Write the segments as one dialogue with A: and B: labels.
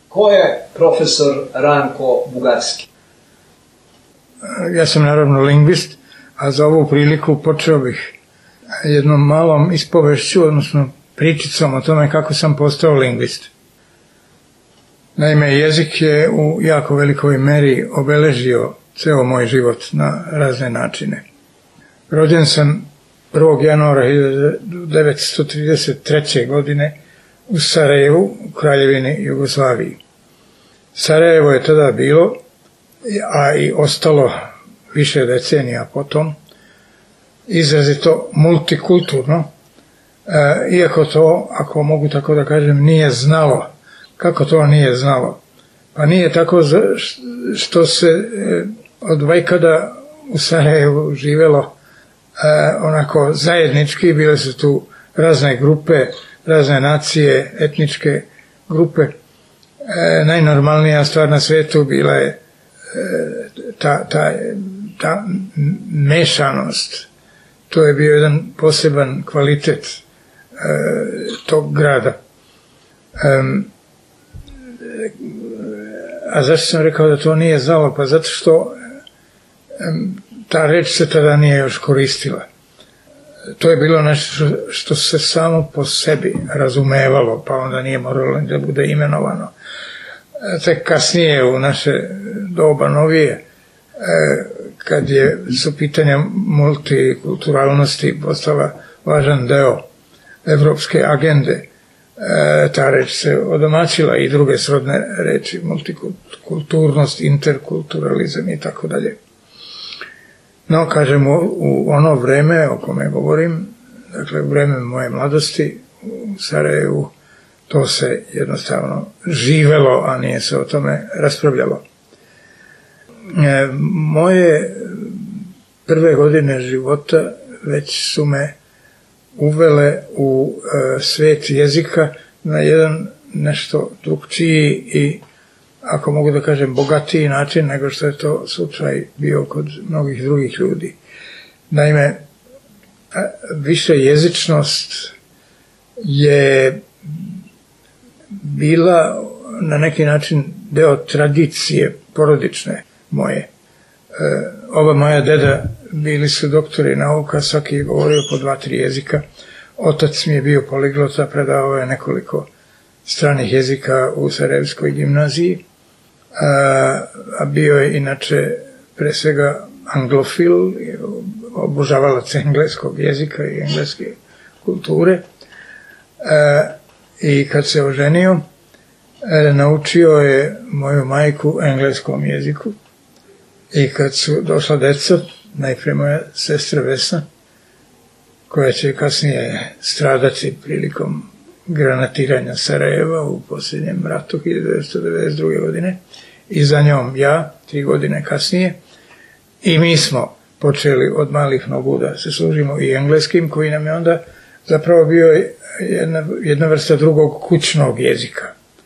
A: Ko je profesor Ranko Bugarski?
B: Ja sam naravno lingvist, a za ovu priliku počeo bih jednom malom ispovešću, odnosno pričicom o tome kako sam postao lingvist. Naime, jezik je u jako velikoj meri obeležio ceo moj život na razne načine. Rođen sam 1. januara 1933. godine u Sarajevu, u Kraljevini Jugoslaviji. Sarajevo je tada bilo, a i ostalo više decenija potom, izrazito multikulturno, iako to, ako mogu tako da kažem, nije znalo. Kako to nije znalo? Pa nije tako što se od vajkada u Sarajevu živelo onako zajednički, bile su tu razne grupe, razne nacije, etničke grupe. Najnormalnija stvar na svetu bila je ta mešanost. To je bio jedan poseban kvalitet tog grada. A zašto sam rekao da to nije znalo? Pa zato što ta reč se tada nije još koristila. To je bilo nešto što se samo po sebi razumevalo, pa onda nije moralo da bude imenovano. Tek kasnije u naše doba novije, kad su pitanja multikulturalnosti postala važan deo evropske agende, ta reč se odomaćila i druge srodne reči, multikulturnost, interkulturalizam i tako dalje. No, kažemo, u ono vreme o kome govorim, dakle u vreme moje mladosti u Sarajevu, to se jednostavno živelo, a nije se o tome raspravljalo. Moje prve godine života već su me uvele u svet jezika na jedan nešto drugčiji i, ako mogu da kažem, bogatiji način nego što je to slučaj bio kod mnogih drugih ljudi. Naime, višejezičnost je bila na neki način deo tradicije porodične moje. Oba moja deda bili su doktori nauka, svaki je govorio po 2-3 jezika. Otac mi je bio poliglota, predavao je nekoliko stranih jezika u Sarajevskoj gimnaziji, a bio je inače pre svega anglofil, obožavalac engleskog jezika i engleske kulture. I kad se oženio, naučio je moju majku engleskom jeziku. I kad su došla deca, najpre moja sestra Vesna, koja će kasnije stradati prilikom granatiranja Sarajeva u posljednjem ratu 1992. godine, i za njom ja 3 godine kasnije, i mi smo počeli od malih nogu da se služimo i engleskim, koji nam je onda zapravo bio jedna vrsta drugog kućnog jezika.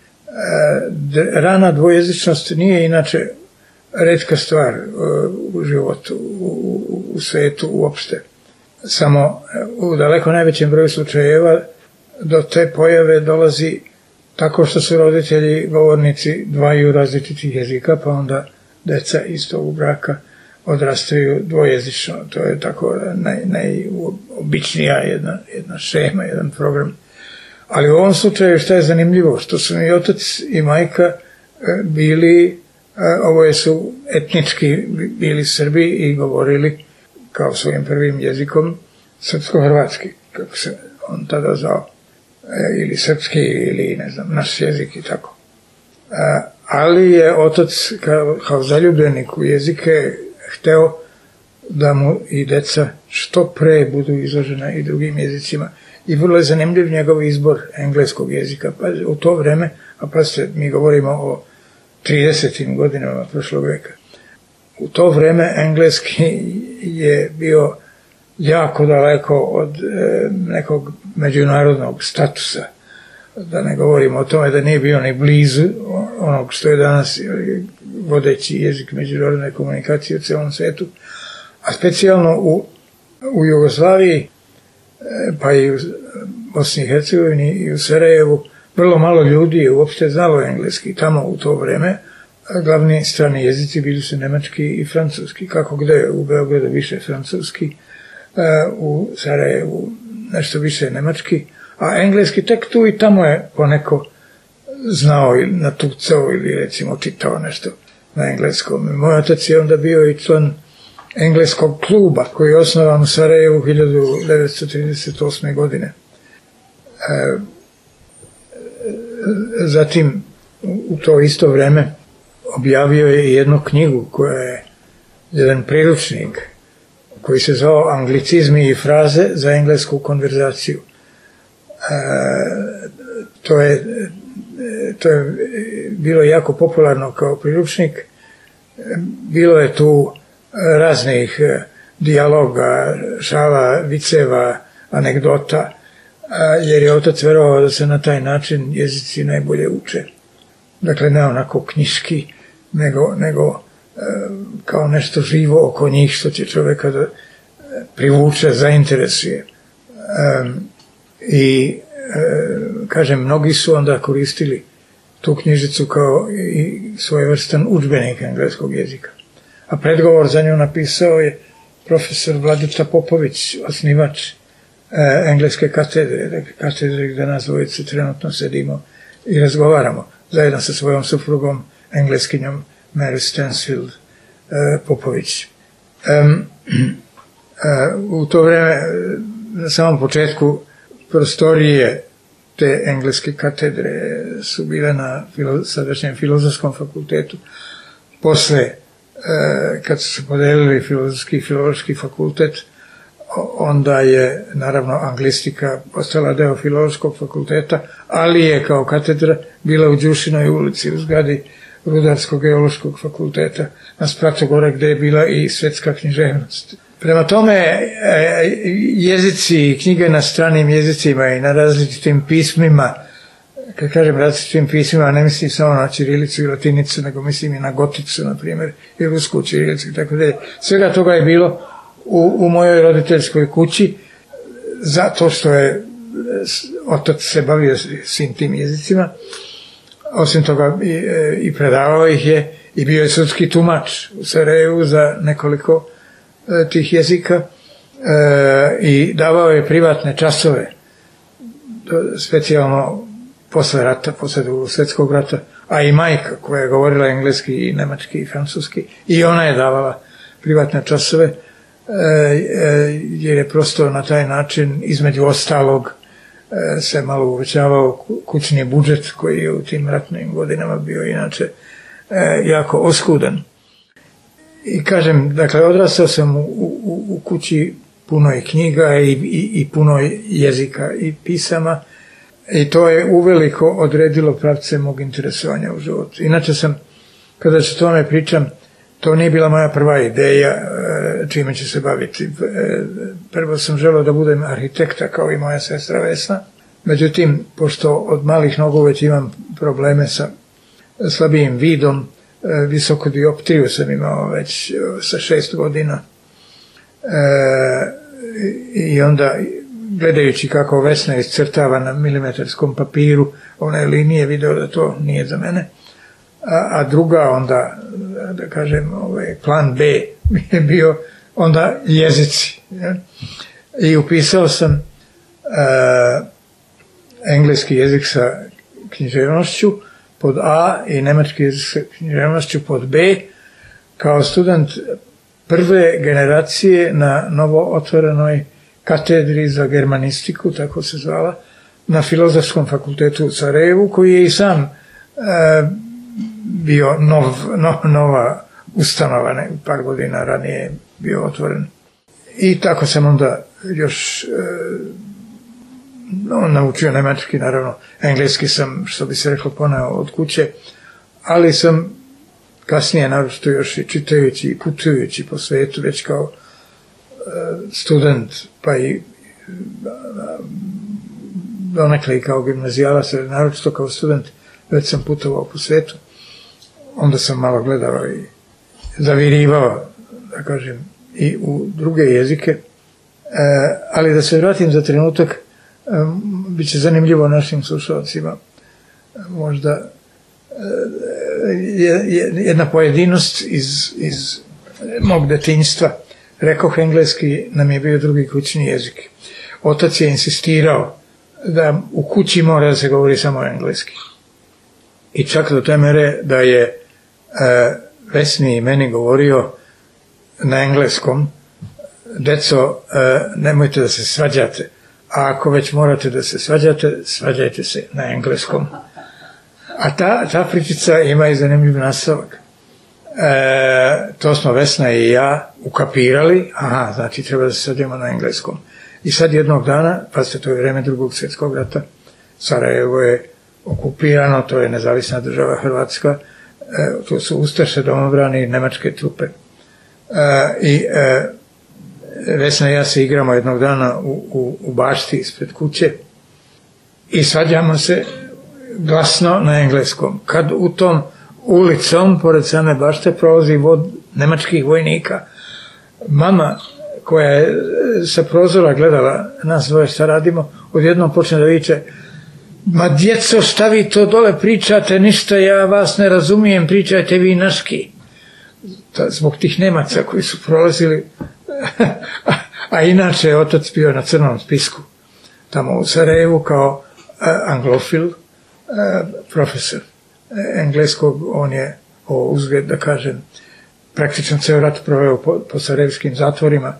B: Rana dvojezičnost nije inače retka stvar u životu, u svetu uopšte. Samo u daleko najvećem broju slučajeva do te pojave dolazi tako što su roditelji govornici 2 različitih jezika, pa onda deca iz tog braka odrastaju dvojezično. To je tako najobičnija jedna šema, jedan program. Ali u ovom slučaju šta je zanimljivo? Što su i otac i majka bili, oboje su etnički bili Srbi i govorili kao svojim prvim jezikom srpsko-hrvatski, kako se on tada zvao, ili srpski ili ne znam, naš jezik i tako. Ali je otac kao zaljubljenik u jezike hteo da mu i deca što pre budu izložena i drugim jezicima. I vrlo je zanimljiv njegov izbor engleskog jezika. Pa u to vreme, a pa mi govorimo o 30. godinama prošlog veka, u to vreme engleski je bio jako daleko od nekog međunarodnog statusa. Da ne govorimo o tome da nije bio ni blizu onog što je danas vodeći jezik međunarodne komunikacije u celom svetu. A specijalno u Jugoslaviji, pa i u Bosni i Hercegovini i u Sarajevu, vrlo malo ljudi je uopšte znalo engleski tamo u to vreme. Glavni strani jezici bili su nemački i francuski, kako gde u Beogradu više francuski, u Sarajevu nešto više nemački, a engleski tek tu i tamo je poneko znao ili natucao ili recimo čitao nešto na engleskom. Moj otac je onda bio i član engleskog kluba koji je osnovan u Sarajevu 1938. godine. Zatim u to isto vreme objavio je jednu knjigu koja je jedan priručnik koji se zvao Anglicizmi i fraze za englesku konverzaciju. To je bilo jako popularno kao priručnik. Bilo je tu raznih dijaloga, šala, viceva, anegdota, jer je otac verovao da se na taj način jezici najbolje uče. Dakle, ne onako knjiški, nego kao nešto živo oko njih što će čoveka da privuče, zainteresuje. Kažem, mnogi su onda koristili tu knjižicu kao i svojevrstan udžbenik engleskog jezika. A predgovor za nju napisao je profesor Vladica Popović, osnivač engleske katedre, dakle katedre gde nas dvojice trenutno sedimo i razgovaramo, zajedno sa svojom suprugom, engleskinjom Mary Stansfield Popović. U to vreme, na samom početku, prostorije te engleske katedre su bile na sadašnjem Filozofskom fakultetu. Posle, kad su se podelili Filozofski i Filološki fakultet, onda je, naravno, anglistika postala deo Filološkog fakulteta, ali je kao katedra bila u Đušinoj ulici, u zgradi Rudarsko-geološkog fakulteta, na spratu gore gde je bila i svetska književnost. Prema tome, jezici i knjige na stranim jezicima i na različitim pismima, kad kažem različitim pismima, ne mislim samo na ćirilicu i latinicu, nego mislim i na goticu, na primjer, i rusku ćirilicu i tako dalje. Svega toga je bilo u mojoj roditeljskoj kući, zato što je otac se bavio svim tim jezicima. Osim toga i predavao ih je i bio je sudski tumač u Sarajevu za nekoliko tih jezika i davao je privatne časove, specijalno posle rata, posle Drugog svjetskog rata, a i majka koja je govorila engleski i nemački i francuski, i ona je davala privatne časove, jer je prosto na taj način, između ostalog, se malo uvećavao kućni budžet koji je u tim ratnim godinama bio inače jako oskudan. I kažem, dakle, odrastao sam u kući puno i knjiga i puno jezika i pisama i to je uveliko odredilo pravce mog interesovanja u životu. Inače sam, kada se tome pričam, to nije bila moja prva ideja čime ću se baviti. Prvo sam želeo da budem arhitekta kao i moja sestra Vesna. Međutim, pošto od malih nogu već imam probleme sa slabijim vidom, visoku dioptriju sam imao već sa 6 godina. I onda, gledajući kako Vesna iscrtava na milimetarskom papiru one linije, video da to nije za mene. A druga onda, da kažem, plan B je bio onda jezici. I upisao sam engleski jezik sa književnošću pod A i nemački jezik sa književnošću pod B kao student prve generacije na novo otvorenoj katedri za germanistiku, tako se zvala, na Filozofskom fakultetu u Sarajevu, koji je i sam bio nova ustanova, par godina ranije bio otvoren. I tako sam onda još naučio nemački, naravno, engleski sam, što bi se reklo, poneo od kuće, ali sam kasnije, naročito još i čitajući i putujući po svetu, već kao student, pa i donekle i kao gimnazijalac, naročito kao student, već sam putovao po svetu. Onda sam malo gledao i zavirivao, da kažem, i u druge jezike. Ali da se vratim za trenutak, bit će zanimljivo našim slušalcima možda jedna pojedinost iz mog detinjstva. Rekoh, engleski nam je bio drugi kućni jezik. Otac je insistirao da u kući mora da se govori samo engleski. I čak do te mere da je Vesni i meni govorio na engleskom: deco, nemojte da se svađate, a ako već morate da se svađate, svađajte se na engleskom. A ta pričica ima i zanimljiv nastavak. To smo Vesna i ja ukapirali, aha, znači treba da se svađamo na engleskom. I sad jednog dana, pazite, to je vreme Drugog svjetskog rata, Sarajevo je okupirano, to je nezavisna država Hrvatska, to su ustaše, domobrani, nemačke trupe. I Vesna i ja se igramo jednog dana u bašti ispred kuće i svađamo se glasno na engleskom. Kad u tom ulicom, pored same bašte, prolazi nemačkih vojnika, mama koja je sa prozora gledala nas dvoje šta radimo, odjednom počne da viče: ma djeco, šta vi to dole pričate, ništa ja vas ne razumijem, pričajte vi naški. Zbog tih Nemaca koji su prolazili, a inače je otac bio na crnom spisku tamo u Sarajevu kao anglofil, profesor engleskog. On je, uzgled da kažem, praktično ceo rat proveo po sarajevskim zatvorima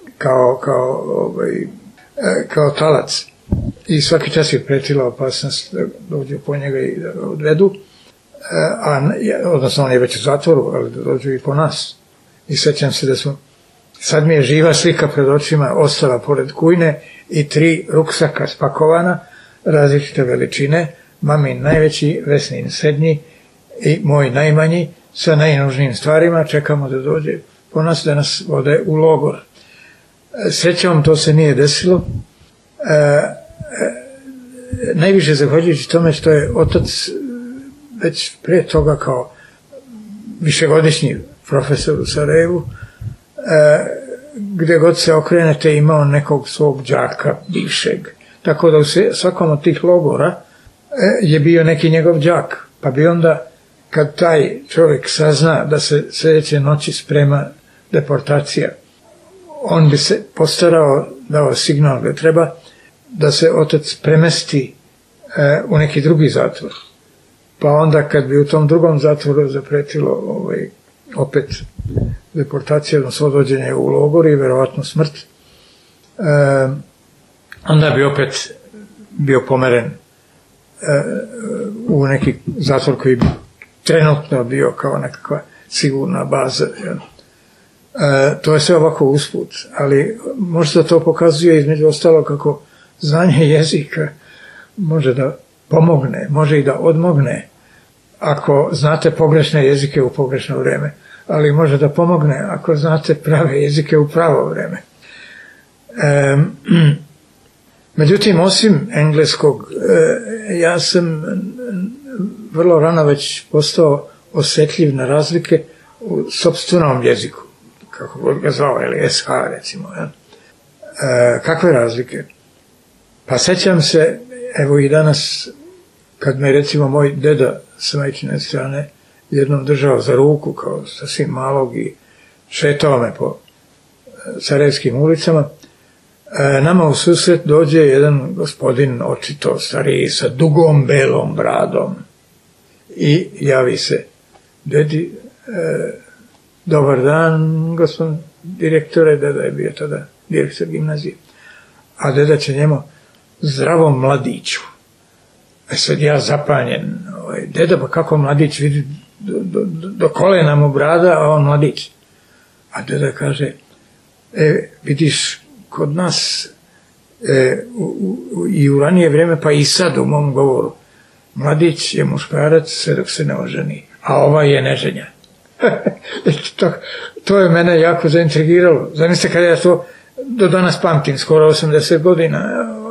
B: kao talac. I svaki čas je pretila opasnost da dođu po njega i da ga odvedu, odnosno on je već u zatvoru, ali da dođu i po nas. I sećam se da smo, sad mi je živa slika pred očima, ostala pored kujne i 3 ruksaka spakovana, različite veličine, mamin najveći, Vesnin srednji i moj najmanji, sa najnužnijim stvarima. Čekamo da dođe po nas, da nas vode u logor. Srećom, to se nije desilo. Najviše zahvaljujući tome što je otac već pre toga kao višegodišnji profesor u Sarajevu, gdje god se okrenete imao nekog svog đaka bivšeg. Tako da u svakom od tih logora je bio neki njegov đak. Pa bi onda, kad taj čovjek sazna da se sljedeće noći sprema deportacija, on bi se postarao, dao signal da treba, da se otac premesti u neki drugi zatvor. Pa onda kad bi u tom drugom zatvoru zapretilo opet deportacija, odnosno odvođenje u logor i verovatno smrt, onda bi opet bio pomeren u neki zatvor koji bi trenutno bio kao nekakva sigurna baza. To je sve ovako usput, ali možda to pokazuje između ostalo kako znanje jezika može da pomogne, može i da odmogne ako znate pogrešne jezike u pogrešno vreme, ali može da pomogne ako znate prave jezike u pravo vreme. Međutim, osim engleskog, ja sam vrlo rano već postao osjetljiv na razlike u sopstvenom jeziku, kako god ga zvao, ili SH recimo. Kakve razlike? Pa sećam se, evo i danas, kad me recimo moj deda sa majčine strane jednom držao za ruku kao sasvim malog i šetao me po sarajevskim ulicama, nama u susret dođe jedan gospodin, očito stariji, sa dugom belom bradom i javi se: dedi, dobar dan, gospodin direktore. Deda je bio tada direktor gimnazije, a deda će njemu: zdravom mladiću. Sad ja zapanjen: deda, pa kako mladić, vidi do kolena mu brada, a on mladić. A deda kaže: vidiš, kod nas i u ranije vrijeme, pa i sad u mom govoru, mladić je muškarac sve dok se ne oženi, a ovaj je neženja. To je mene jako zaintrigiralo. Zamislite kada ja to do danas pamtim, skoro 80 godina.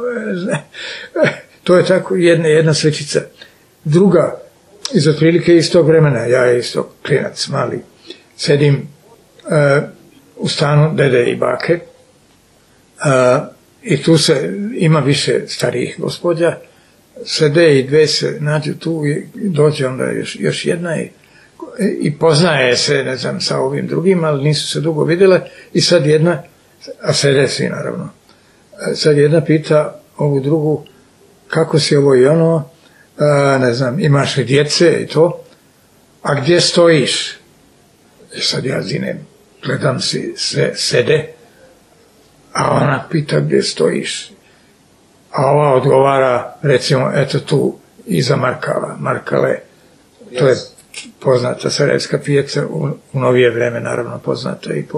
B: To je tako jedna sličica. Druga, iz otprilike iz tog vremena, ja je isto klinac mali, sedim u stanu dede i bake, i tu ima više starijih gospođa sede i dve se nađu tu i dođe onda još jedna i poznaje se, ne znam, sa ovim drugim, ali nisu se dugo vidjele i sad jedna, a sede svi naravno, sad jedna pita ovu drugu kako si ovo i ono, ne znam, imaš li djece i to, a gdje stojiš? I sad ja zinem, gledam si sede, a ona pita gdje stojiš, a ova odgovara, recimo, eto tu iza Markale, to je poznata sarajevska pijaca, u novije vreme naravno poznata i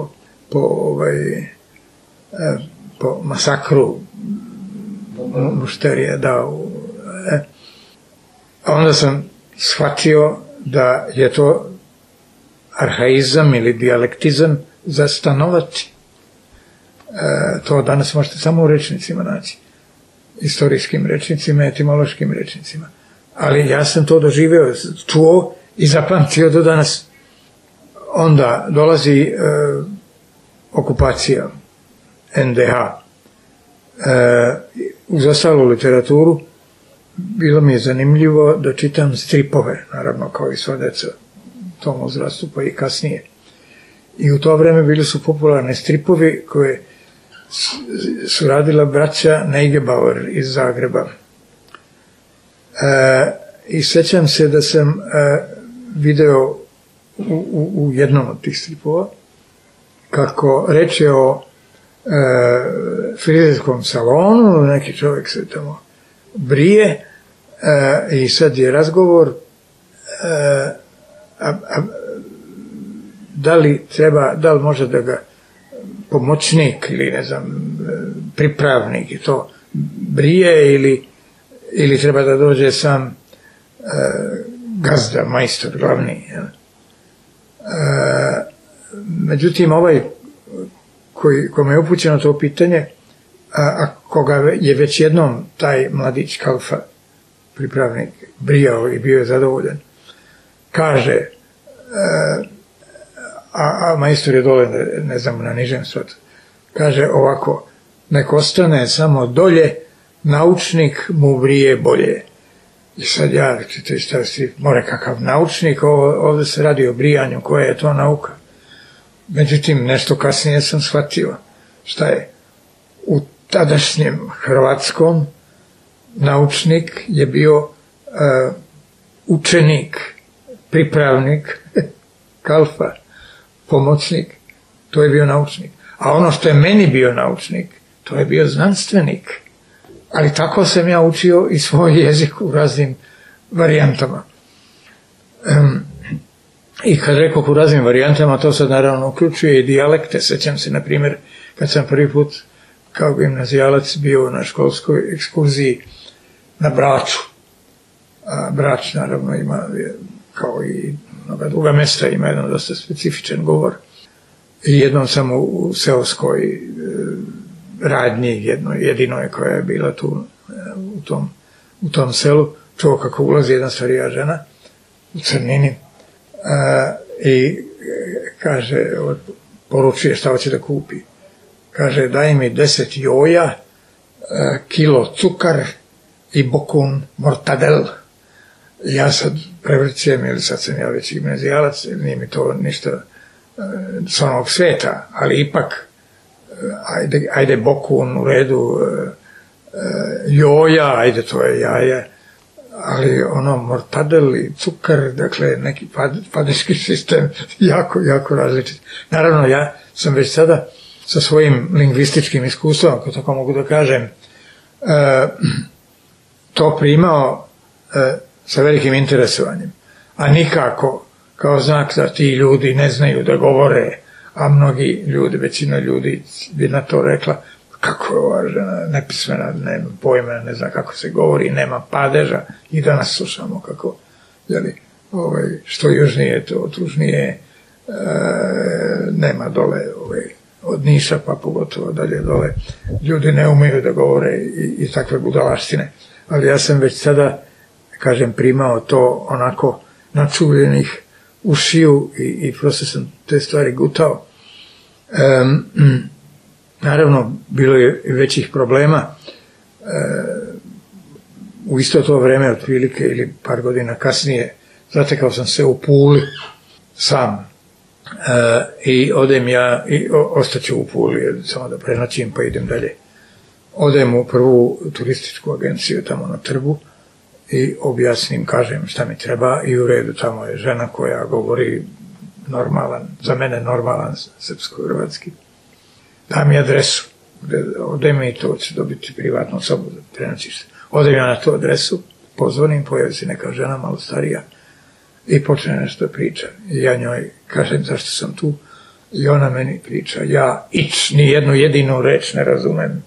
B: po masakru mušterija, da. A onda sam shvatio da je to arhaizam ili dijalektizam za stanovati. To danas možete samo u rečnicima naći. Istorijskim rečnicima, etimološkim rečnicima. Ali ja sam to doživeo, čuo i zapamtio do danas. Onda dolazi okupacija NDH. Uz ostalu literaturu bilo mi je zanimljivo da čitam stripove, naravno kao i sva deca u tom uzrastu, pa i kasnije. I u to vreme bili su popularni stripovi koje su radila braća Neigebauer iz Zagreba. I sećam se da sam video u jednom od tih stripova kako reče o frizerskom salonu, neki čovjek se tamo brije i sad je razgovor da li može da ga pomoćnik ili ne znam pripravnik i to brije ili treba da dođe sam gazda, majstor glavni. Međutim, ovaj kome je upućeno to pitanje, a koga je već jednom taj mladić Kalfa, pripravnik, brijao i bio je zadovoljan, kaže, a majstor je dole, ne znam, na nižem svatu, kaže ovako, nek ostane samo dolje, naučnik mu brije bolje. I sad ja, čitaš šta si, more kakav naučnik, ovdje se radi o brijanju, koja je to nauka. Međutim, nešto kasnije sam shvatio šta je u tadašnjem hrvatskom naučnik je bio učenik, pripravnik, Kalfa, pomoćnik, to je bio naučnik. A ono što je meni bio naučnik, to je bio znanstvenik. Ali tako sam ja učio i svoj jezik u raznim varijantama. I kad rekao u raznim varijantama, to sad naravno uključuje i dijalekte. Sećam se, na primjer, kad sam prvi put kao gimnazijalac bio na školskoj ekskurziji na Braču. A Brač naravno ima, kao i mnoga druga mesta, ima jedan dosta specifičan govor. I jednom sam u seoskoj radnji, jedinoj koja je bila tu u tom selu, čuo kako ulazi jedna starija žena u crnini i kaže, poručuje šta hoće da kupi. Kaže, daj mi 10 joja, kilo cukar i bokun mortadel. Ja sad prevrćem, ili sad sam ja već gimnazijalac, nije mi to ništa s onog sveta, ali ipak ajde bokun u redu, joja, ajde to je jaje, ali ono mortadel i cukar, dakle neki padeški sistem jako, jako različit. Naravno, ja sam već sada sa svojim lingvističkim iskustvom, ako tako mogu da kažem, to primao sa velikim interesovanjem, a nikako kao znak da ti ljudi ne znaju da govore, a mnogi ljudi, većina ljudi bi na to rekla, kako je ova žena nepismena, nema pojma, ne zna kako se govori, nema padeža, i danas slušamo kako, što južnije, to tužnije, nema dole, od Niša pa pogotovo dalje dole, ljudi ne umeju da govore i takve budalaštine, ali ja sam već sada, kažem, primao to onako načuljenih ušiju i prosto sam te stvari gutao. Naravno, bilo je većih problema. u isto to vreme otprilike ili par godina kasnije zatekao sam se u Puli sam i odem ja i ostaću u Puli samo da prenoćim pa idem dalje. Odem u prvu turističku agenciju tamo na trgu i objasnim, kažem šta mi treba i u redu tamo je žena koja govori normalan, za mene normalan srpsko-hrvatski. Da mi adresu, odem i to ću dobiti privatnu sobu da prenoćiš se. Odem ja na tu adresu, pozvonim, pojavi se neka žena malo starija i počne nešto priča. I ja njoj kažem zašto sam tu i ona meni priča. Ja ni jednu jedinu reč ne razumem.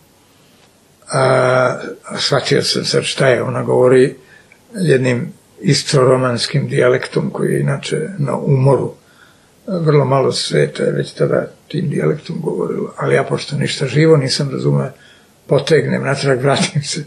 B: Shvatio sam sad šta je. Ona govori jednim istroromanskim dijalektom koji je inače na umoru. Vrlo malo sveta je već tada tim dijalektom govorilo, ali ja pošto ništa živo nisam razumeo, potegnem natrag, vratim se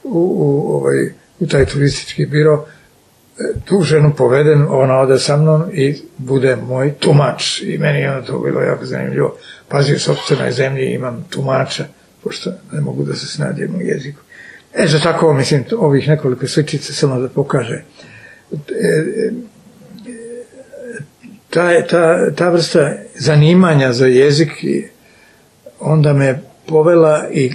B: u taj turistički biro, tu ženu povedem, ona ode sa mnom i bude moj tumač. I meni je ono to bilo jako zanimljivo. Pazi, u sopstvenoj zemlji imam tumača, pošto ne mogu da se snađem u jeziku. Za tako, mislim, ovih nekoliko sličica samo da pokaže. Ta vrsta zanimanja za jezik onda me povela i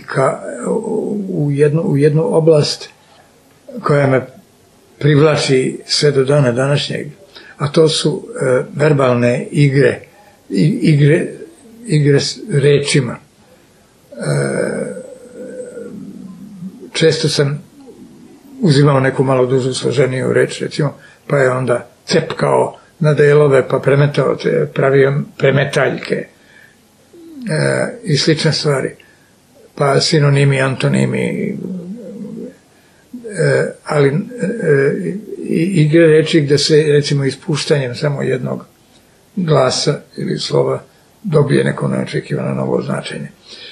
B: u jednu oblast koja me privlači sve do dana današnjeg, a to su verbalne igre s rečima. Često sam uzimao neku malo dužu složeniju reč, recimo, pa je onda cepkao na delove, pa pravio premetaljke i slične stvari, pa sinonimi, antonimi, ali igre reči gde se recimo ispuštanjem samo jednog glasa ili slova dobije neko neočekivano novo značenje.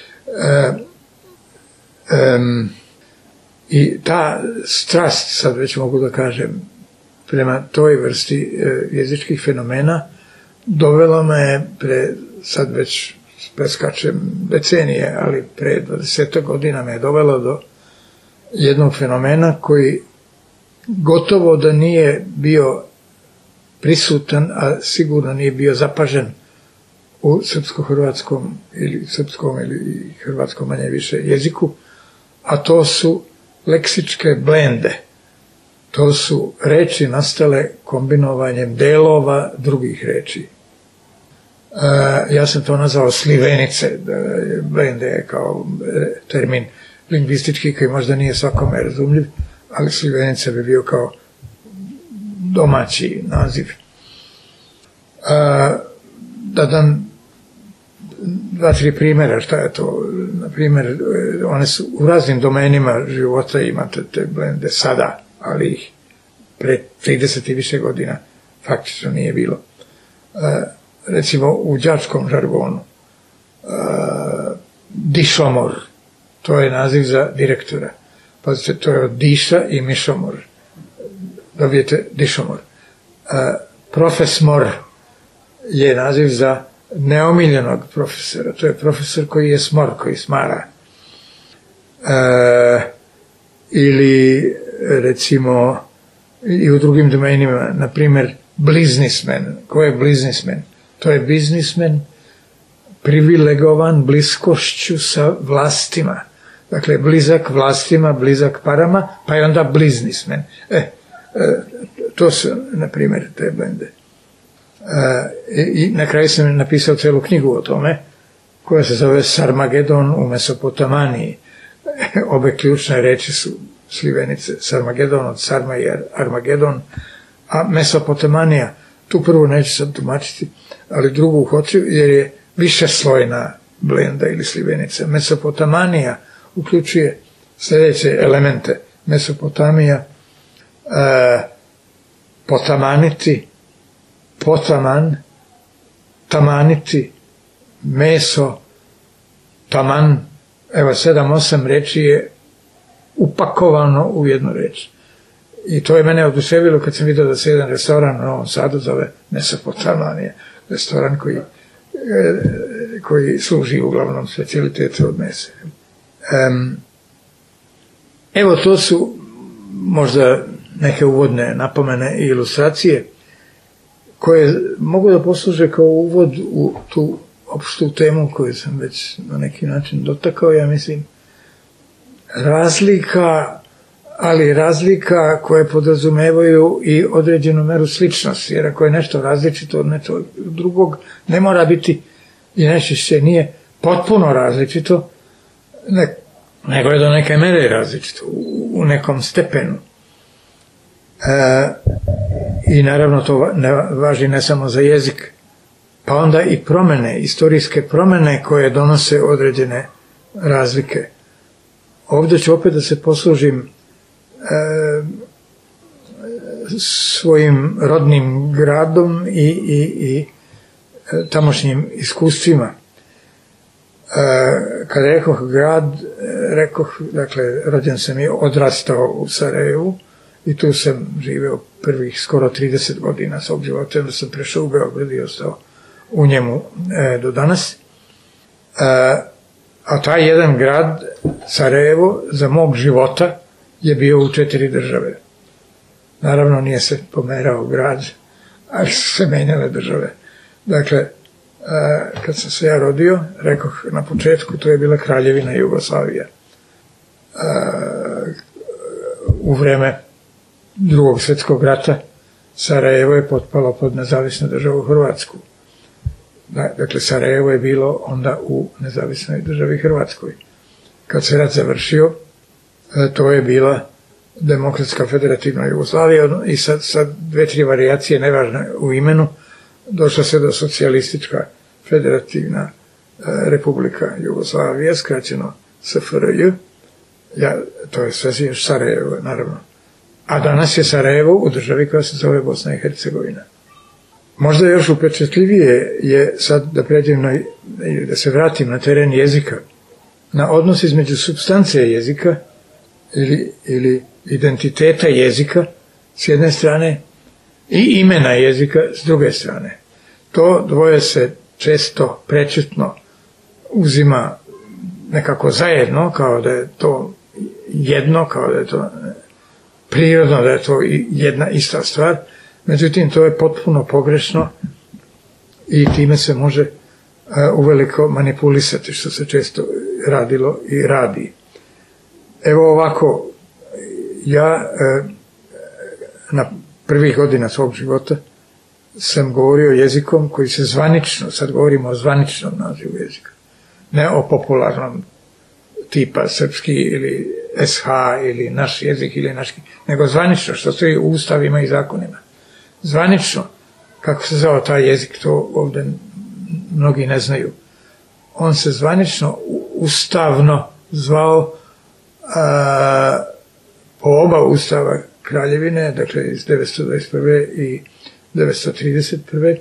B: I ta strast, sad već mogu da kažem, prema toj vrsti jezičkih fenomena dovela me sad već preskačem decenije, ali pre 20 godina me je dovelo do jednog fenomena koji gotovo da nije bio prisutan, a sigurno nije bio zapažen u srpsko-hrvatskom ili srpskom ili hrvatskom manje više jeziku, a to su leksičke blende. To su reči nastale kombinovanjem delova drugih reči. Ja sam to nazvao slivenice, blende je kao termin lingvistički koji možda nije svakome razumljiv, ali slivenice bi bio kao domaći naziv. Da dam 2-3 primjera šta je to. Na primjer, one su u raznim domenima života, imate te blende sada, ali ih pre 30 i više godina faktično nije bilo. Recimo u đačkom žargonu dišomor, to je naziv za direktora. Pazite, to je od diša i mišomor. Dobijete dišomor. Profesmor je naziv za neomiljenog profesora. To je profesor koji je smor, koji smara. Ili recimo i u drugim domenima, na primjer bliznismen. Ko je bliznismen? To je biznismen privilegovan bliskošću sa vlastima. Dakle, blizak vlastima, blizak parama, pa je onda bliznismen. To su, na primjer, te blende. I na kraju sam napisao celu knjigu o tome, koja se zove Sarmagedon u Mesopotamiji. Obe ključne reči su slivenice. Sarmagedon od Sarma i Armagedon, a Mesopotamija, tu prvu neću sad tumačiti, ali drugu hoću, jer je višeslojna blenda ili slivenica. Mesopotamija uključuje sljedeće elemente. Mesopotamija, potamaniti, potaman, tamaniti, meso, taman. Evo, 7-8 reči je upakovano u jednu reč. I to je mene oduševilo kad sam vidio da se jedan restoran u Novom Sadu zove Mesopotamija, restoran koji služi uglavnom specijalitetu od mesa. Evo, to su možda neke uvodne napomene i ilustracije koje mogu da posluže kao uvod u tu opštu temu koju sam već na neki način dotakao, ja mislim, razlika koje podrazumevaju i određenu meru sličnosti, jer ako je nešto različito od nečeg drugog, ne mora biti i najčešće nije potpuno različito, nego je do neke mere različito, u nekom stepenu. I naravno to ne važi ne samo za jezik, pa onda i promene, istorijske promene koje donose određene razlike. Ovdje ću opet da se poslužim svojim rodnim gradom i tamošnjim iskustvima. Kada rekoh grad, dakle, rođen sam i odrastao u Sarajevu i tu sam živeo prvih skoro 30 godina svog života, onda sam prešao u Beograd i ostao u njemu do danas. A taj jedan grad, Sarajevo, za mog života je bio u 4 države. Naravno, nije se pomerao grad, ali su se menjale države. Dakle, kad sam se ja rodio, rekoh na početku, to je bila Kraljevina Jugoslavija. U vreme Drugog svjetskog rata Sarajevo je potpalo pod nezavisnu državu Hrvatsku. Dakle, Sarajevo je bilo onda u nezavisnoj državi Hrvatskoj. Kad se rat završio, to je bila Demokratska federativna Jugoslavija i sa 2-3 varijacije, nevažne u imenu, došla se do Socijalistička federativna Republika Jugoslavija, skraćeno SFRJ. To je sve još Sarajevo, naravno. A danas je Sarajevo u državi koja se zove Bosna i Hercegovina. Možda još upečetljivije je sad da pređem da se vratim na teren jezika, na odnos između supstancije jezika ili identiteta jezika s jedne strane i imena jezika s druge strane. To dvoje se često prečutno uzima nekako zajedno, kao da je to jedno, kao da je to prirodno, da je to jedna ista stvar. Međutim, to je potpuno pogrešno i time se može uveliko manipulisati, što se često radilo i radi. Evo ovako, ja na prvih godina svog života sam govorio jezikom koji se zvanično, sad govorimo o zvaničnom nazivu jezika, ne o popularnom tipa srpski ili SH ili naš jezik ili naški, nego zvanično, što stoji u ustavima i zakonima. Zvanično, kako se zvao taj jezik, to ovdje mnogi ne znaju. On se zvanično, ustavno zvao po oba ustava Kraljevine, dakle iz 921. i 931.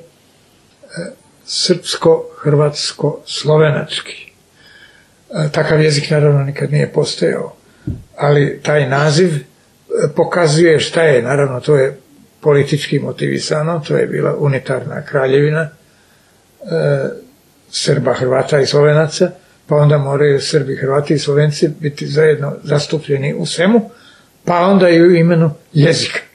B: Srpsko-hrvatsko-slovenački. Takav jezik naravno nikad nije postojao, ali taj naziv pokazuje šta je, naravno to je politički motivisano, to je bila unitarna kraljevina Srba, Hrvata i Slovenaca, pa onda moraju Srbi, Hrvati i Slovenci biti zajedno zastupljeni u svemu, pa onda i u imenu jezika.